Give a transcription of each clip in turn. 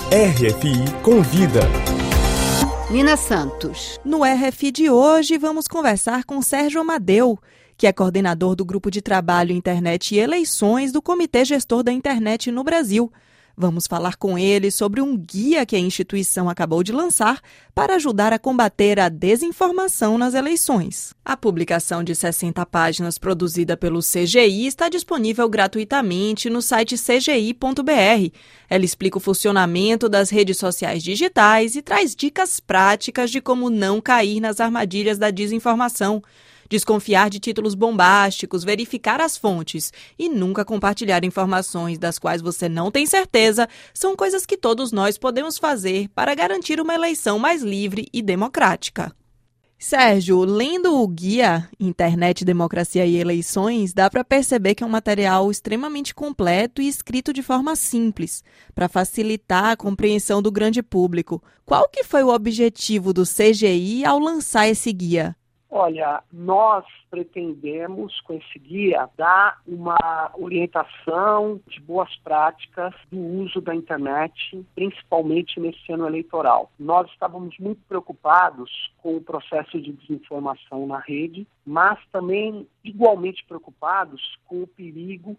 RFI Convida. Nina Santos. No RFI de hoje, vamos conversar com Sérgio Amadeu, que é coordenador do Grupo de Trabalho Internet e Eleições do Comitê Gestor da Internet no Brasil. Vamos falar com ele sobre um guia que a instituição acabou de lançar para ajudar a combater a desinformação nas eleições. A publicação de 60 páginas produzida pelo CGI está disponível gratuitamente no site cgi.br. Ela explica o funcionamento das redes sociais digitais e traz dicas práticas de como não cair nas armadilhas da desinformação. Desconfiar de títulos bombásticos, verificar as fontes e nunca compartilhar informações das quais você não tem certeza são coisas que todos nós podemos fazer para garantir uma eleição mais livre e democrática. Sérgio, lendo o guia Internet, Democracia e Eleições, dá para perceber que é um material extremamente completo e escrito de forma simples, para facilitar a compreensão do grande público. Qual que foi o objetivo do CGI ao lançar esse guia? Olha, nós pretendemos, com esse guia, dar uma orientação de boas práticas do uso da internet, principalmente nesse ano eleitoral. Nós estávamos muito preocupados com o processo de desinformação na rede, mas também igualmente preocupados com o perigo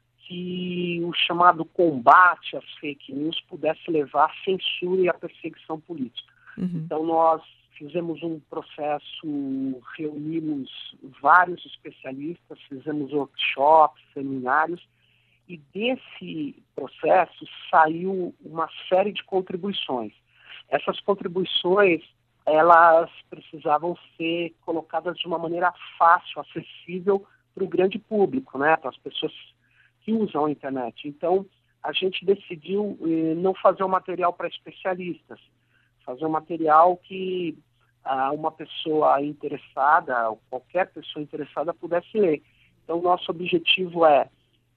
que o chamado combate às fake news pudesse levar à censura e à perseguição política. Então, nós fizemos um processo, reunimos vários especialistas, fizemos workshops, seminários, e desse processo saiu uma série de contribuições. Essas contribuições, elas precisavam ser colocadas de uma maneira fácil, acessível para o grande público, né, para as pessoas que usam a internet. Então, a gente decidiu não fazer um material para especialistas, fazer um material que uma pessoa interessada, ou qualquer pessoa interessada pudesse ler. Então, nosso objetivo é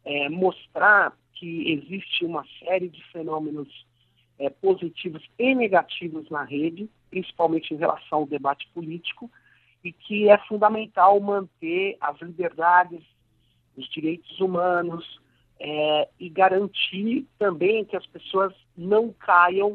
mostrar que existe uma série de fenômenos positivos e negativos na rede, principalmente em relação ao debate político, e que é fundamental manter as liberdades, os direitos humanos, e garantir também que as pessoas não caiam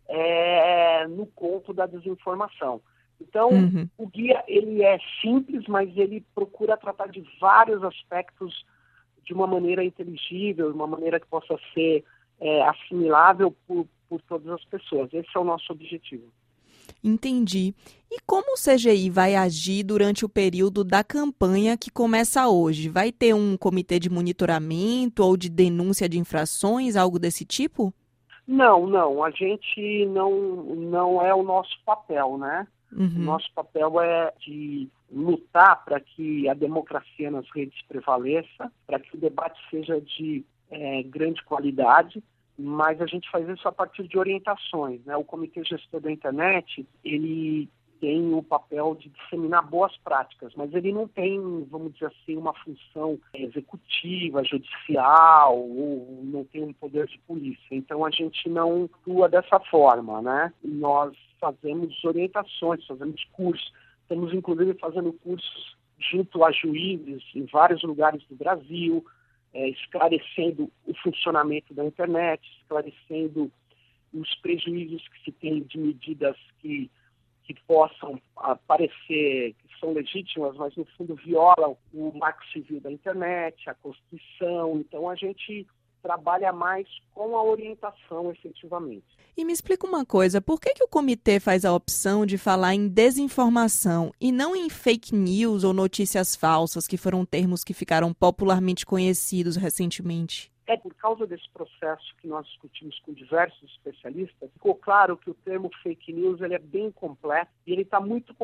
no conto da desinformação. Então, o guia ele é simples, mas ele procura tratar de vários aspectos de uma maneira inteligível, de uma maneira que possa ser assimilável por todas as pessoas. Esse é o nosso objetivo. Entendi. E como o CGI vai agir durante o período da campanha que começa hoje? Vai ter um comitê de monitoramento ou de denúncia de infrações, algo desse tipo? Não. A gente não é o nosso papel, né? O nosso papel é de lutar para que a democracia nas redes prevaleça, para que o debate seja de grande qualidade, mas a gente faz isso a partir de orientações, né? O Comitê Gestor da Internet, ele tem o papel de disseminar boas práticas, mas ele não tem, vamos dizer assim, uma função executiva, judicial, ou não tem um poder de polícia. Então, a gente não atua dessa forma, né? Nós fazemos orientações, fazemos cursos. Estamos, inclusive, fazendo cursos junto a juízes em vários lugares do Brasil, esclarecendo o funcionamento da internet, esclarecendo os prejuízos que se tem de medidas que possam parecer que são legítimas, mas no fundo violam o marco civil da internet, a Constituição. Então a gente trabalha mais com a orientação, efetivamente. E me explica uma coisa, por que o comitê faz a opção de falar em desinformação e não em fake news ou notícias falsas, que foram termos que ficaram popularmente conhecidos recentemente? Por causa desse processo que nós discutimos com diversos especialistas, ficou claro que o termo fake news ele é bem completo e ele está muito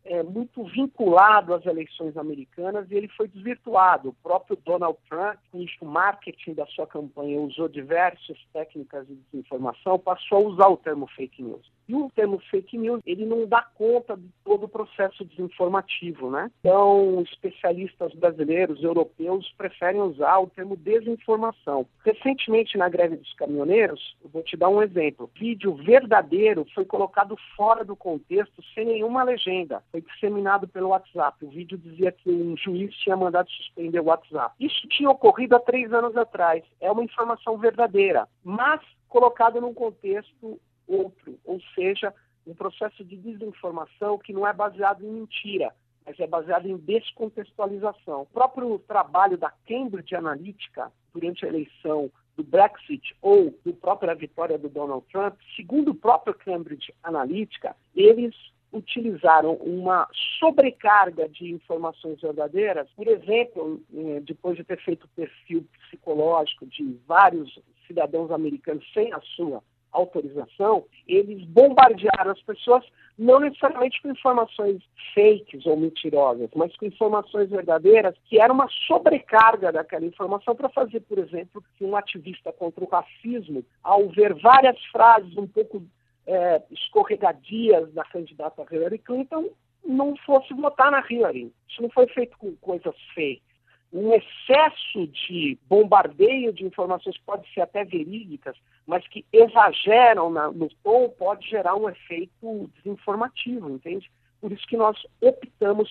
vinculado às eleições americanas e ele foi desvirtuado. O próprio Donald Trump, cujo marketing da sua campanha usou diversas técnicas de desinformação, passou a usar o termo fake news. E o termo fake news, ele não dá conta de todo o processo desinformativo, né? Então, especialistas brasileiros, europeus, preferem usar o termo desinformação. Recentemente, na greve dos caminhoneiros, eu vou te dar um exemplo. O vídeo verdadeiro foi colocado fora do contexto, sem nenhuma legenda. Foi disseminado pelo WhatsApp. O vídeo dizia que um juiz tinha mandado suspender o WhatsApp. Isso tinha ocorrido há 3 anos atrás. É uma informação verdadeira. Mas colocado num contexto outro, ou seja, um processo de desinformação que não é baseado em mentira, mas é baseado em descontextualização. O próprio trabalho da Cambridge Analytica durante a eleição do Brexit ou da própria vitória do Donald Trump, segundo o próprio Cambridge Analytica, eles utilizaram uma sobrecarga de informações verdadeiras. Por exemplo, depois de ter feito o perfil psicológico de vários cidadãos americanos sem a sua autorização, eles bombardearam as pessoas não necessariamente com informações fakes ou mentirosas, mas com informações verdadeiras, que era uma sobrecarga daquela informação para fazer, por exemplo, que um ativista contra o racismo, ao ver várias frases um pouco escorregadias da candidata Hillary Clinton, não fosse votar na Hillary. Isso não foi feito com coisas fake. Um excesso de bombardeio de informações pode ser até verídicas, mas que exageram no tom pode gerar um efeito desinformativo, entende? Por isso que nós optamos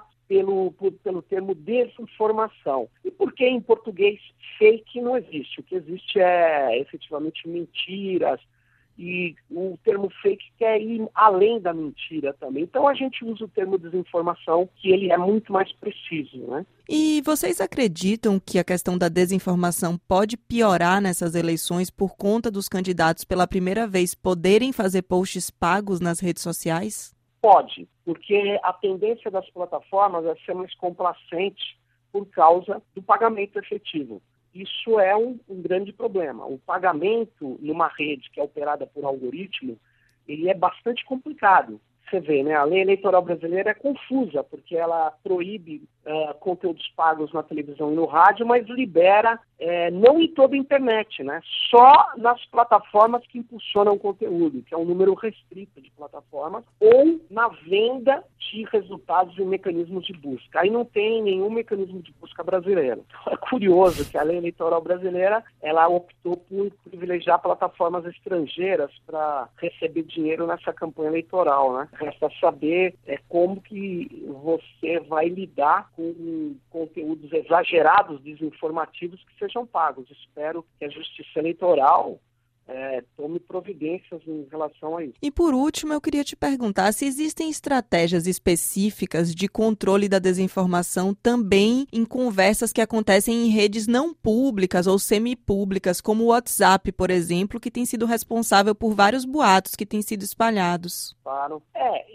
pelo termo desinformação. E por que em português fake não existe? O que existe é efetivamente mentiras, e o termo fake quer ir além da mentira também. Então a gente usa o termo desinformação, que ele é muito mais preciso, né? E vocês acreditam que a questão da desinformação pode piorar nessas eleições por conta dos candidatos pela primeira vez poderem fazer posts pagos nas redes sociais? Pode, porque a tendência das plataformas é ser mais complacente por causa do pagamento efetivo. Isso é um grande problema. O pagamento numa rede que é operada por algoritmo, ele é bastante complicado. Você vê, né? A lei eleitoral brasileira é confusa, porque ela proíbe conteúdos pagos na televisão e no rádio, mas libera não em toda a internet, né? Só nas plataformas que impulsionam o conteúdo, que é um número restrito de plataformas, ou na venda de resultados em mecanismos de busca. Aí não tem nenhum mecanismo de busca brasileiro. Então, é curioso que a lei eleitoral brasileira, ela optou por privilegiar plataformas estrangeiras para receber dinheiro nessa campanha eleitoral, né? Resta saber como que você vai lidar com conteúdos exagerados, desinformativos que sejam pagos. Espero que a Justiça Eleitoral tome providências em relação a isso. E por último, eu queria te perguntar se existem estratégias específicas de controle da desinformação também em conversas que acontecem em redes não públicas ou semipúblicas, como o WhatsApp, por exemplo, que tem sido responsável por vários boatos que têm sido espalhados. Claro.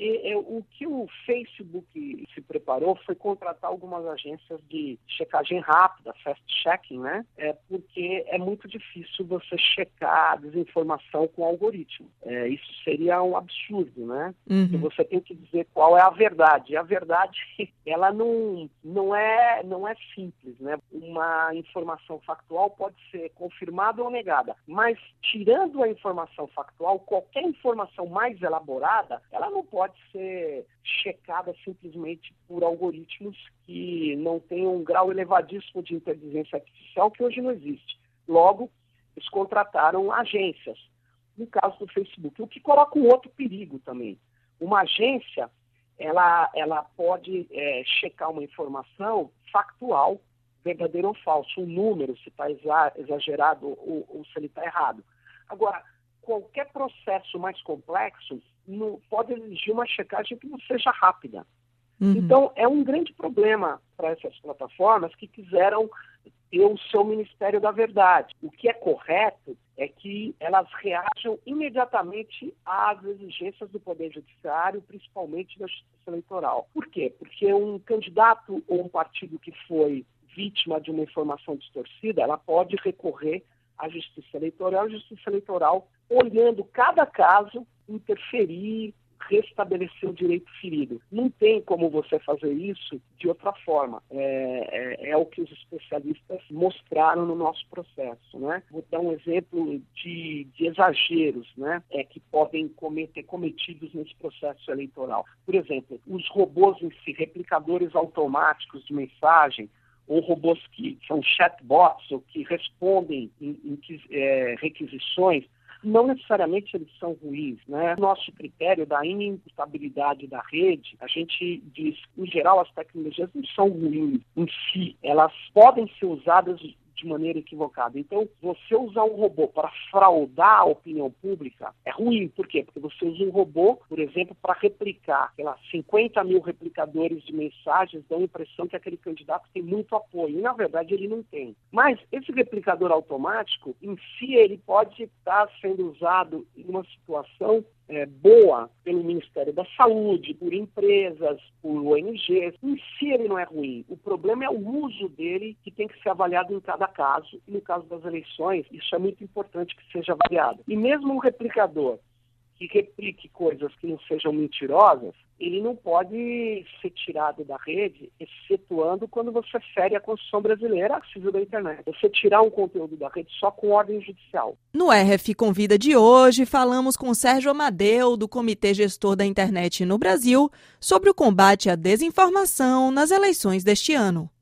O que o Facebook se preparou foi contratar algumas agências de checagem rápida, fast-checking, né? Porque é muito difícil você checar a desinformação com algoritmo. Isso seria um absurdo, né? Uhum. Porque você tem que dizer qual é a verdade. E a verdade, ela não é simples, né? Uma informação factual pode ser confirmada ou negada, mas tirando a informação factual, qualquer informação mais elaborada, ela não pode ser checada simplesmente por algoritmos que não têm um grau elevadíssimo de inteligência artificial, que hoje não existe. Logo, eles contrataram agências, no caso do Facebook, o que coloca um outro perigo também. Uma agência, ela pode checar uma informação factual, verdadeiro ou falso, um número, se está exagerado ou se ele está errado. Agora, qualquer processo mais complexo pode exigir uma checagem que não seja rápida. Uhum. Então, é um grande problema para essas plataformas que quiseram ter o seu Ministério da Verdade. O que é correto é que elas reajam imediatamente às exigências do Poder Judiciário, principalmente da Justiça Eleitoral. Por quê? Porque um candidato ou um partido que foi vítima de uma informação distorcida, ela pode recorrer à Justiça Eleitoral. A Justiça Eleitoral, olhando cada caso, interferir, restabelecer o direito ferido. Não tem como você fazer isso de outra forma. É o que os especialistas mostraram no nosso processo, né? Vou dar um exemplo de exageros, né? Que podem ter cometidos nesse processo eleitoral. Por exemplo, os robôs em si, replicadores automáticos de mensagem, ou robôs que são chatbots, ou que respondem em requisições, não necessariamente eles são ruins, né? Nosso critério da inimputabilidade da rede, a gente diz, em geral, as tecnologias não são ruins em si. Elas podem ser usadas de maneira equivocada. Então, você usar um robô para fraudar a opinião pública é ruim. Por quê? Porque você usa um robô, por exemplo, para replicar, 50 mil replicadores de mensagens dão a impressão que aquele candidato tem muito apoio. E, na verdade, ele não tem. Mas esse replicador automático, em si, ele pode estar sendo usado em uma situação boa pelo Ministério da Saúde, por empresas, por ONGs. Em si ele não é ruim. O problema é o uso dele que tem que ser avaliado em cada caso. E no caso das eleições, isso é muito importante que seja avaliado. E mesmo um replicador que replique coisas que não sejam mentirosas, ele não pode ser tirado da rede, excetuando quando você fere a Constituição brasileira, civil da internet. Você tirar um conteúdo da rede só com ordem judicial. No RF Convida de hoje, falamos com Sérgio Amadeu, do Comitê Gestor da Internet no Brasil, sobre o combate à desinformação nas eleições deste ano.